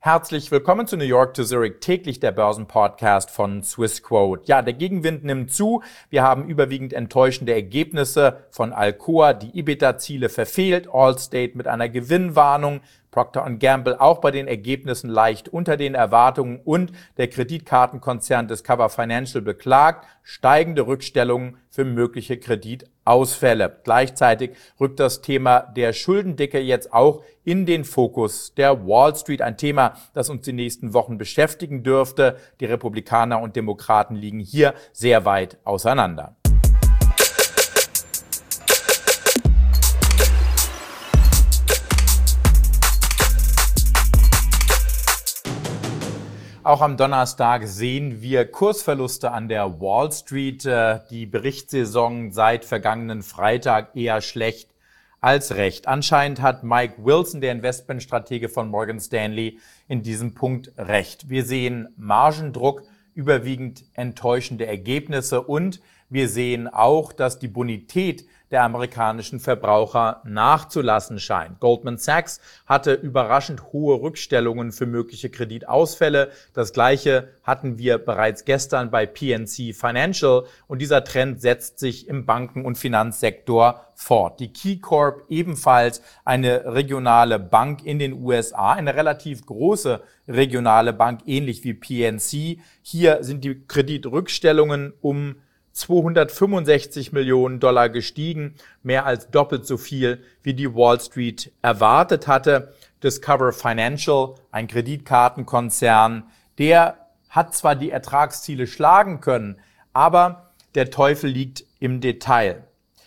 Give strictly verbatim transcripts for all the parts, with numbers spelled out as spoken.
Herzlich willkommen zu New York to Zurich, täglich der Börsenpodcast von Swissquote. Ja, der Gegenwind nimmt zu. Wir haben überwiegend enttäuschende Ergebnisse von Alcoa, die EBITDA-Ziele verfehlt, Allstate mit einer Gewinnwarnung, Procter und Gamble auch bei den Ergebnissen leicht unter den Erwartungen und der Kreditkartenkonzern Discover Financial beklagt steigende Rückstellungen für mögliche Kreditausfälle. Gleichzeitig rückt das Thema der Schuldendicke jetzt auch in den Fokus der Wall Street. Ein Thema, das uns die nächsten Wochen beschäftigen dürfte. Die Republikaner und Demokraten liegen hier sehr weit auseinander. Auch am Donnerstag sehen wir Kursverluste an der Wall Street. Die Berichtssaison seit vergangenen Freitag eher schlecht als recht. Anscheinend hat Mike Wilson, der Investmentstratege von Morgan Stanley, in diesem Punkt recht. Wir sehen Margendruck, überwiegend enttäuschende Ergebnisse und wir sehen auch, dass die Bonität der amerikanischen Verbraucher nachzulassen scheint. Goldman Sachs hatte überraschend hohe Rückstellungen für mögliche Kreditausfälle. Das Gleiche hatten wir bereits gestern bei P N C Financial und dieser Trend setzt sich im Banken- und Finanzsektor fort. Die KeyCorp, ebenfalls eine regionale Bank in den U S A, eine relativ große regionale Bank, ähnlich wie P N C. Hier sind die Kreditrückstellungen um zweihundertfünfundsechzig Millionen Dollar gestiegen, mehr als doppelt so viel, wie die Wall Street erwartet hatte. Discover Financial, ein Kreditkartenkonzern, der hat zwar die Ertragsziele schlagen können, aber der Teufel liegt im Detail.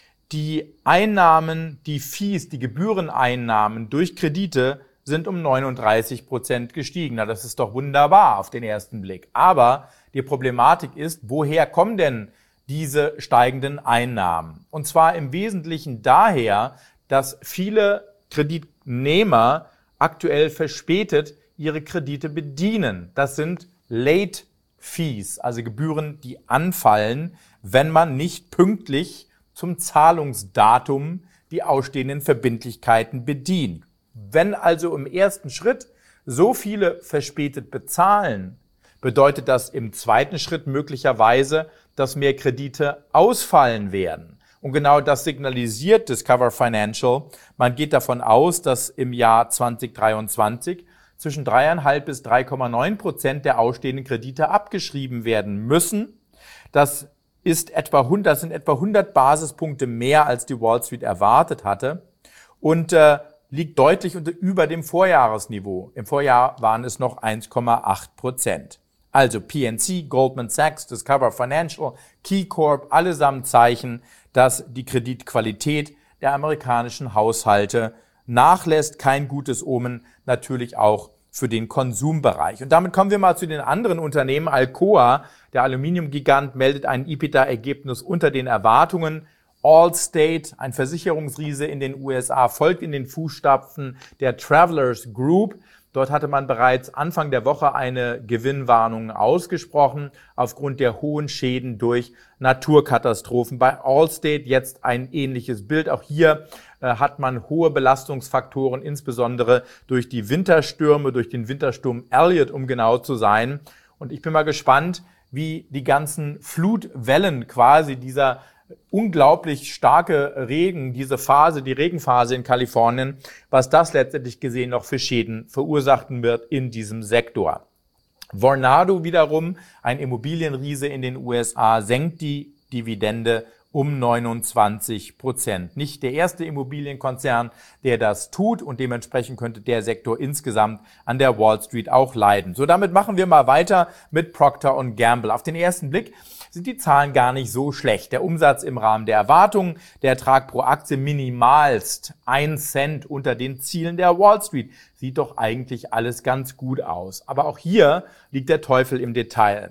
Die Einnahmen, die Fees, die Gebühreneinnahmen durch Kredite sind um neununddreißig Prozent gestiegen. Na, das ist doch wunderbar auf den ersten Blick. Aber die Problematik ist, woher kommen denn diese steigenden Einnahmen? Und zwar im Wesentlichen daher, dass viele Kreditnehmer aktuell verspätet ihre Kredite bedienen. Das sind Late Fees, also Gebühren, die anfallen, wenn man nicht pünktlich zum Zahlungsdatum die ausstehenden Verbindlichkeiten bedient. Wenn also im ersten Schritt so viele verspätet bezahlen, bedeutet das im zweiten Schritt möglicherweise, dass mehr Kredite ausfallen werden. Und genau das signalisiert Discover Financial. Man geht davon aus, dass im Jahr zwanzig dreiundzwanzig zwischen drei Komma fünf bis drei Komma neun Prozent der ausstehenden Kredite abgeschrieben werden müssen. Das ist etwa hundert, das sind etwa hundert Basispunkte mehr, als die Wall Street erwartet hatte und äh, liegt deutlich unter über dem Vorjahresniveau. Im Vorjahr waren es noch eins Komma acht Prozent. Also P N C, Goldman Sachs, Discover Financial, KeyCorp, allesamt Zeichen, dass die Kreditqualität der amerikanischen Haushalte nachlässt. Kein gutes Omen, natürlich auch für den Konsumbereich. Und damit kommen wir mal zu den anderen Unternehmen. Alcoa, der Aluminiumgigant, meldet ein EBITDA-Ergebnis unter den Erwartungen. Allstate, ein Versicherungsriese in den U S A, folgt in den Fußstapfen der Travelers Group. Dort hatte man bereits Anfang der Woche eine Gewinnwarnung ausgesprochen aufgrund der hohen Schäden durch Naturkatastrophen. Bei Allstate jetzt ein ähnliches Bild. Auch hier äh, hat man hohe Belastungsfaktoren, insbesondere durch die Winterstürme, durch den Wintersturm Elliott, um genau zu sein. Und ich bin mal gespannt, wie die ganzen Flutwellen quasi dieser unglaublich starke Regen, diese Phase, die Regenphase in Kalifornien, was das letztendlich gesehen noch für Schäden verursachen wird in diesem Sektor. Vornado wiederum, ein Immobilienriese in den U S A, senkt die Dividende um neunundzwanzig Prozent. Nicht der erste Immobilienkonzern, der das tut und dementsprechend könnte der Sektor insgesamt an der Wall Street auch leiden. So, damit machen wir mal weiter mit Procter und Gamble. Auf den ersten Blick sind die Zahlen gar nicht so schlecht. Der Umsatz im Rahmen der Erwartungen, der Ertrag pro Aktie minimalst ein Cent unter den Zielen der Wall Street. Sieht doch eigentlich alles ganz gut aus. Aber auch hier liegt der Teufel im Detail.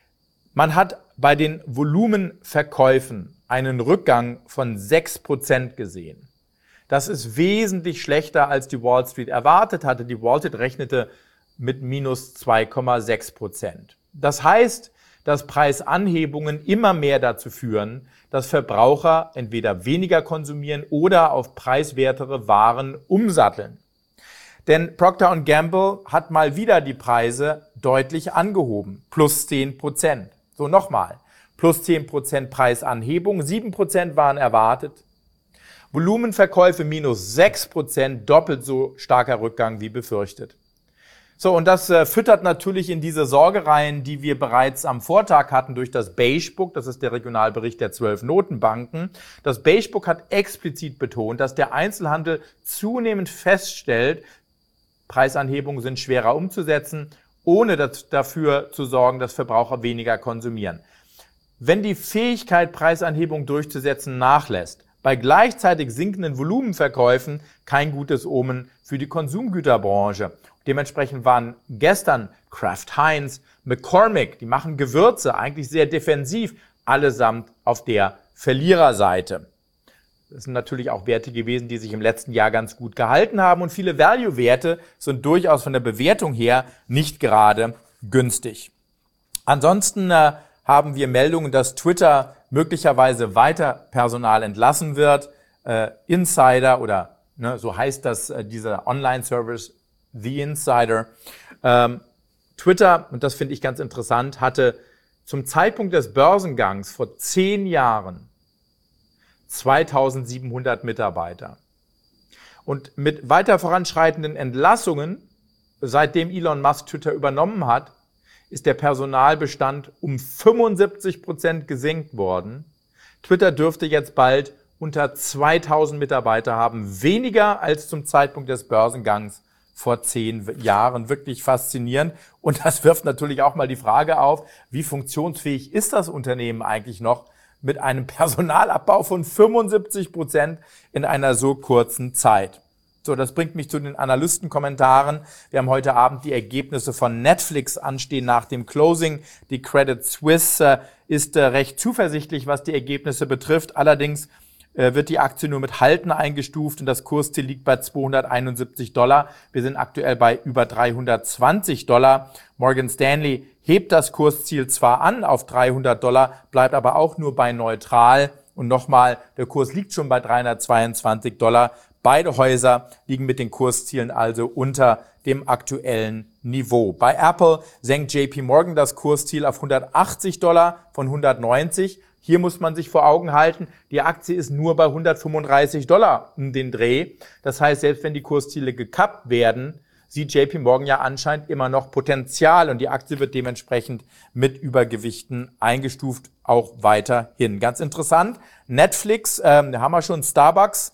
Man hat bei den Volumenverkäufen einen Rückgang von sechs Prozent gesehen. Das ist wesentlich schlechter, als die Wall Street erwartet hatte. Die Wall Street rechnete mit minus zwei Komma sechs Prozent. Das heißt, dass Preisanhebungen immer mehr dazu führen, dass Verbraucher entweder weniger konsumieren oder auf preiswertere Waren umsatteln. Denn Procter und Gamble hat mal wieder die Preise deutlich angehoben. Plus zehn Prozent. So nochmal. Plus zehn Prozent Preisanhebung. sieben Prozent waren erwartet. Volumenverkäufe minus sechs Prozent. Doppelt so starker Rückgang wie befürchtet. So, und das äh, füttert natürlich in diese Sorge rein, die wir bereits am Vortag hatten durch das Beige Book. Das ist der Regionalbericht der zwölf Notenbanken. Das Beige Book hat explizit betont, dass der Einzelhandel zunehmend feststellt, Preisanhebungen sind schwerer umzusetzen, ohne das, dafür zu sorgen, dass Verbraucher weniger konsumieren. Wenn die Fähigkeit, Preisanhebungen durchzusetzen, nachlässt, bei gleichzeitig sinkenden Volumenverkäufen kein gutes Omen für die Konsumgüterbranche. Dementsprechend waren gestern Kraft Heinz, McCormick, die machen Gewürze, eigentlich sehr defensiv, allesamt auf der Verliererseite. Das sind natürlich auch Werte gewesen, die sich im letzten Jahr ganz gut gehalten haben. Und viele Value-Werte sind durchaus von der Bewertung her nicht gerade günstig. Ansonsten äh, haben wir Meldungen, dass Twitter möglicherweise weiter Personal entlassen wird. Äh, Insider oder ne, so heißt das, äh, dieser Online-Service, The Insider. Ähm, Twitter, und das finde ich ganz interessant, hatte zum Zeitpunkt des Börsengangs vor zehn Jahren zweitausendsiebenhundert Mitarbeiter. Und mit weiter voranschreitenden Entlassungen, seitdem Elon Musk Twitter übernommen hat, ist der Personalbestand um fünfundsiebzig Prozent gesenkt worden. Twitter dürfte jetzt bald unter zweitausend Mitarbeiter haben, weniger als zum Zeitpunkt des Börsengangs vor zehn Jahren. Wirklich faszinierend. Und das wirft natürlich auch mal die Frage auf, wie funktionsfähig ist das Unternehmen eigentlich noch mit einem Personalabbau von fünfundsiebzig Prozent in einer so kurzen Zeit. So, das bringt mich zu den Analystenkommentaren. Wir haben heute Abend die Ergebnisse von Netflix anstehen nach dem Closing. Die Credit Suisse äh, ist äh, recht zuversichtlich, was die Ergebnisse betrifft. Allerdings äh, wird die Aktie nur mit Halten eingestuft und das Kursziel liegt bei zweihunderteinundsiebzig Dollar. Wir sind aktuell bei über dreihundertzwanzig Dollar. Morgan Stanley hebt das Kursziel zwar an auf dreihundert Dollar, bleibt aber auch nur bei neutral. Und nochmal, der Kurs liegt schon bei dreihundertzweiundzwanzig Dollar. Beide Häuser liegen mit den Kurszielen also unter dem aktuellen Niveau. Bei Apple senkt J P Morgan das Kursziel auf hundertachtzig Dollar von hundertneunzig. Hier muss man sich vor Augen halten, die Aktie ist nur bei hundertfünfunddreißig Dollar um den Dreh. Das heißt, selbst wenn die Kursziele gekappt werden, sieht J P Morgan ja anscheinend immer noch Potenzial und die Aktie wird dementsprechend mit Übergewichten eingestuft, auch weiterhin. Ganz interessant, Netflix, ähm, da haben wir schon Starbucks.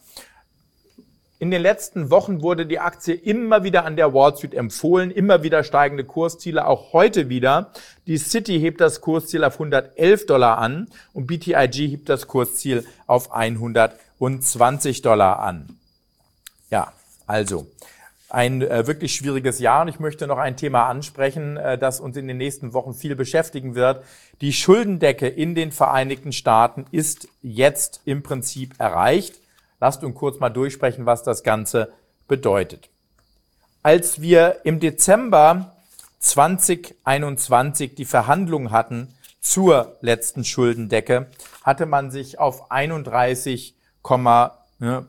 In den letzten Wochen wurde die Aktie immer wieder an der Wall Street empfohlen, immer wieder steigende Kursziele, auch heute wieder. Die Citi hebt das Kursziel auf hundertelf Dollar an und B T I G hebt das Kursziel auf hundertzwanzig Dollar an. Ja, also ein äh, wirklich schwieriges Jahr und ich möchte noch ein Thema ansprechen, äh, das uns in den nächsten Wochen viel beschäftigen wird. Die Schuldendecke in den Vereinigten Staaten ist jetzt im Prinzip erreicht. Lasst uns kurz mal durchsprechen, was das Ganze bedeutet. Als wir im Dezember zweitausendeinundzwanzig die Verhandlungen hatten zur letzten Schuldendecke, hatte man sich auf einunddreißig Komma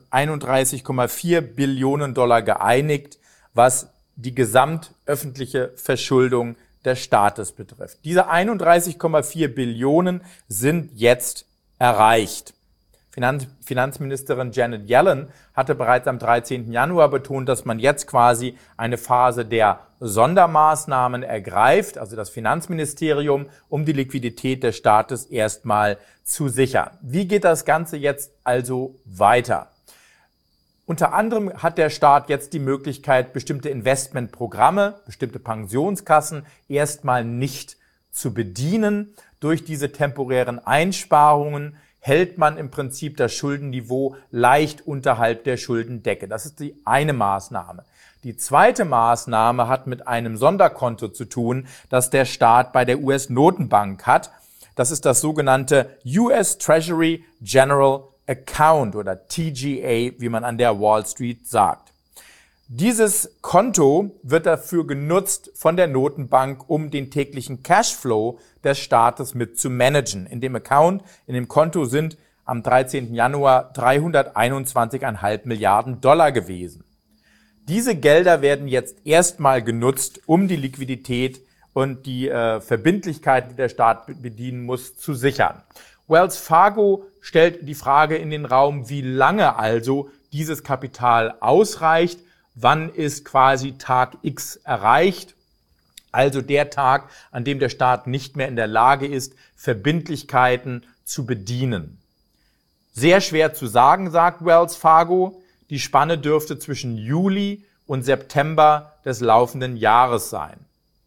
vier Billionen Dollar geeinigt, was die gesamtöffentliche Verschuldung des Staates betrifft. Diese einunddreißig Komma vier Billionen sind jetzt erreicht. Finanz- Finanzministerin Janet Yellen hatte bereits am dreizehnten Januar betont, dass man jetzt quasi eine Phase der Sondermaßnahmen ergreift, also das Finanzministerium, um die Liquidität des Staates erstmal zu sichern. Wie geht das Ganze jetzt also weiter? Unter anderem hat der Staat jetzt die Möglichkeit, bestimmte Investmentprogramme, bestimmte Pensionskassen erstmal nicht zu bedienen. Durch diese temporären Einsparungen hält man im Prinzip das Schuldenniveau leicht unterhalb der Schuldendecke. Das ist die eine Maßnahme. Die zweite Maßnahme hat mit einem Sonderkonto zu tun, das der Staat bei der U S-Notenbank hat. Das ist das sogenannte U S Treasury General Account oder T G A, wie man an der Wall Street sagt. Dieses Konto wird dafür genutzt von der Notenbank, um den täglichen Cashflow des Staates mit zu managen. In dem Account, in dem Konto sind am dreizehnten Januar dreihunderteinundzwanzig Komma fünf Milliarden Dollar gewesen. Diese Gelder werden jetzt erstmal genutzt, um die Liquidität und die äh, Verbindlichkeiten, die der Staat bedienen muss, zu sichern. Wells Fargo stellt die Frage in den Raum, wie lange also dieses Kapital ausreicht. Wann ist quasi Tag X erreicht? Also der Tag, an dem der Staat nicht mehr in der Lage ist, Verbindlichkeiten zu bedienen. Sehr schwer zu sagen, sagt Wells Fargo. Die Spanne dürfte zwischen Juli und September des laufenden Jahres sein.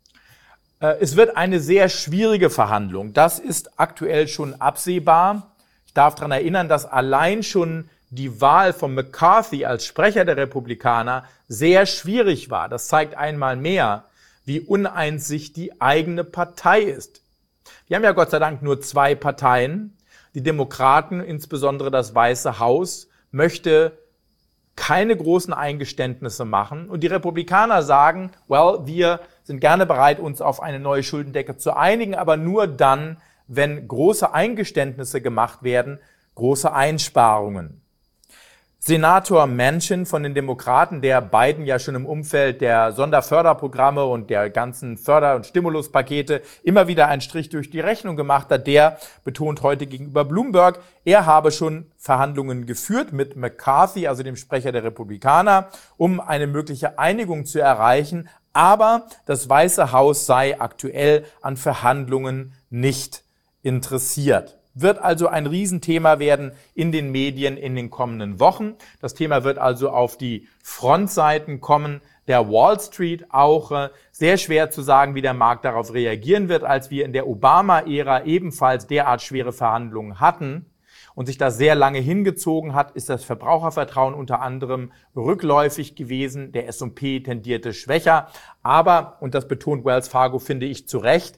Es wird eine sehr schwierige Verhandlung. Das ist aktuell schon absehbar. Ich darf daran erinnern, dass allein schon die Wahl von McCarthy als Sprecher der Republikaner sehr schwierig war. Das zeigt einmal mehr, wie uneins sich die eigene Partei ist. Wir haben ja Gott sei Dank nur zwei Parteien. Die Demokraten, insbesondere das Weiße Haus, möchte keine großen Eingeständnisse machen. Und die Republikaner sagen, well, wir sind gerne bereit, uns auf eine neue Schuldendecke zu einigen, aber nur dann, wenn große Eingeständnisse gemacht werden, große Einsparungen. Senator Manchin von den Demokraten, der Biden ja schon im Umfeld der Sonderförderprogramme und der ganzen Förder- und Stimuluspakete immer wieder einen Strich durch die Rechnung gemacht hat, der betont heute gegenüber Bloomberg, er habe schon Verhandlungen geführt mit McCarthy, also dem Sprecher der Republikaner, um eine mögliche Einigung zu erreichen, aber das Weiße Haus sei aktuell an Verhandlungen nicht interessiert. Wird also ein Riesenthema werden in den Medien in den kommenden Wochen. Das Thema wird also auf die Frontseiten kommen der Wall Street. Auch äh, sehr schwer zu sagen, wie der Markt darauf reagieren wird, als wir in der Obama-Ära ebenfalls derart schwere Verhandlungen hatten und sich das sehr lange hingezogen hat, ist das Verbrauchervertrauen unter anderem rückläufig gewesen. Der S und P tendierte schwächer. Aber, und das betont Wells Fargo, finde ich zu Recht,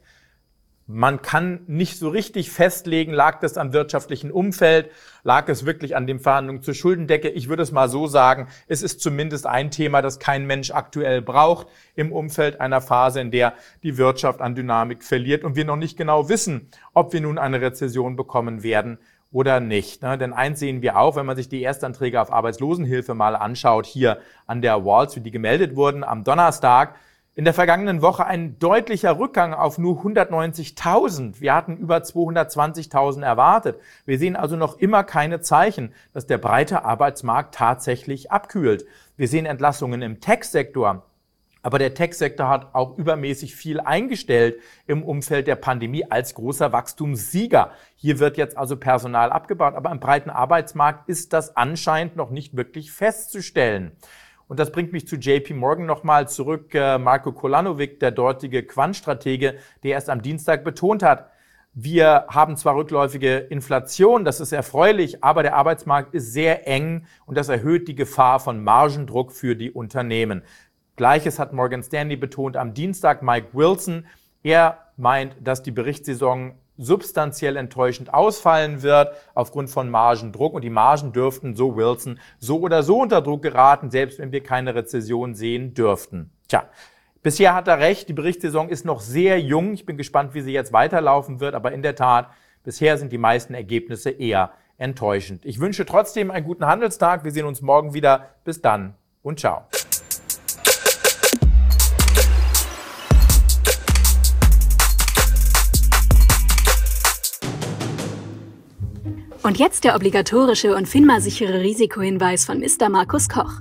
man kann nicht so richtig festlegen, lag das am wirtschaftlichen Umfeld, lag es wirklich an den Verhandlungen zur Schuldendecke. Ich würde es mal so sagen, es ist zumindest ein Thema, das kein Mensch aktuell braucht im Umfeld einer Phase, in der die Wirtschaft an Dynamik verliert und wir noch nicht genau wissen, ob wir nun eine Rezession bekommen werden oder nicht. Denn eins sehen wir auch, wenn man sich die Erstanträge auf Arbeitslosenhilfe mal anschaut, hier an der Wall Street, die gemeldet wurden am Donnerstag, in der vergangenen Woche ein deutlicher Rückgang auf nur hundertneunzigtausend. Wir hatten über zweihundertzwanzigtausend erwartet. Wir sehen also noch immer keine Zeichen, dass der breite Arbeitsmarkt tatsächlich abkühlt. Wir sehen Entlassungen im Tech-Sektor. Aber der Tech-Sektor hat auch übermäßig viel eingestellt im Umfeld der Pandemie als großer Wachstumssieger. Hier wird jetzt also Personal abgebaut. Aber im breiten Arbeitsmarkt ist das anscheinend noch nicht wirklich festzustellen. Und das bringt mich zu J P Morgan nochmal zurück. Marko Kolanovic, der dortige Quantstratege, der erst am Dienstag betont hat, wir haben zwar rückläufige Inflation, das ist erfreulich, aber der Arbeitsmarkt ist sehr eng und das erhöht die Gefahr von Margendruck für die Unternehmen. Gleiches hat Morgan Stanley betont am Dienstag. Mike Wilson, er meint, dass die Berichtssaison substanziell enttäuschend ausfallen wird aufgrund von Margendruck. Und die Margen dürften, so Wilson, so oder so unter Druck geraten, selbst wenn wir keine Rezession sehen dürften. Tja, bisher hat er recht, die Berichtssaison ist noch sehr jung. Ich bin gespannt, wie sie jetzt weiterlaufen wird. Aber in der Tat, bisher sind die meisten Ergebnisse eher enttäuschend. Ich wünsche trotzdem einen guten Handelstag. Wir sehen uns morgen wieder. Bis dann und ciao. Und jetzt der obligatorische und FINMA-sichere Risikohinweis von Mister Markus Koch.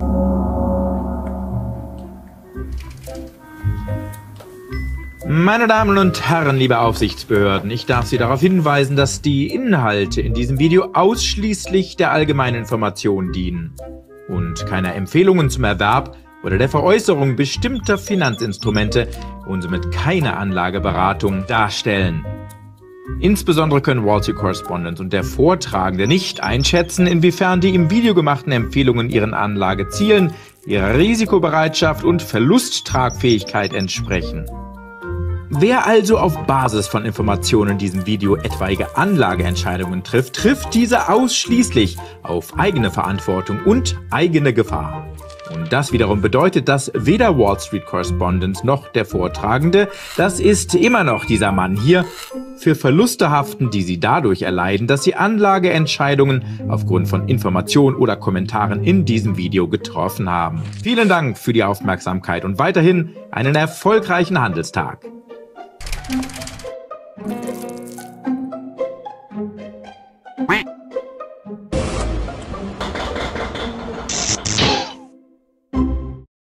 Meine Damen und Herren, liebe Aufsichtsbehörden, ich darf Sie darauf hinweisen, dass die Inhalte in diesem Video ausschließlich der allgemeinen Information dienen und keine Empfehlungen zum Erwerb oder der Veräußerung bestimmter Finanzinstrumente und somit keine Anlageberatung darstellen. Insbesondere können Wall Street Correspondent und der Vortragende nicht einschätzen, inwiefern die im Video gemachten Empfehlungen ihren Anlagezielen, ihrer Risikobereitschaft und Verlusttragfähigkeit entsprechen. Wer also auf Basis von Informationen in diesem Video etwaige Anlageentscheidungen trifft, trifft diese ausschließlich auf eigene Verantwortung und eigene Gefahr. Und das wiederum bedeutet, dass weder Wall Street Correspondent noch der Vortragende, das ist immer noch dieser Mann hier, für Verluste haften, die sie dadurch erleiden, dass sie Anlageentscheidungen aufgrund von Informationen oder Kommentaren in diesem Video getroffen haben. Vielen Dank für die Aufmerksamkeit und weiterhin einen erfolgreichen Handelstag. Quack.